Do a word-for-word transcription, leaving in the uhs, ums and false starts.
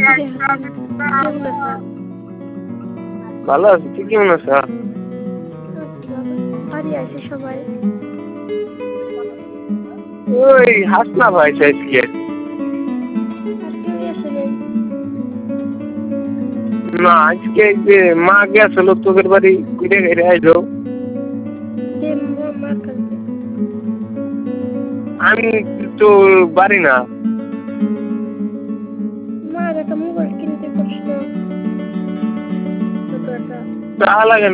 ভালো আছি, তুই কেমন আছো? বাড়ি আছে সবাই। ওই হাসনা ভাই আজকে না, আজকে যে মা গেছিল তোদের বাড়ি ঘুরে ঘুরে আইলো। আমি তো বাড়ি না। মার একটা মোবাইল কিনতে করছিল তা লাগে না।